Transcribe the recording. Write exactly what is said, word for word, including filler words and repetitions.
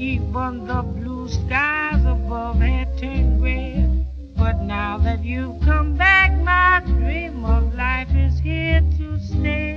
Even the blue skies above had turned gray. But now that you've come back, my dream of life is here to stay.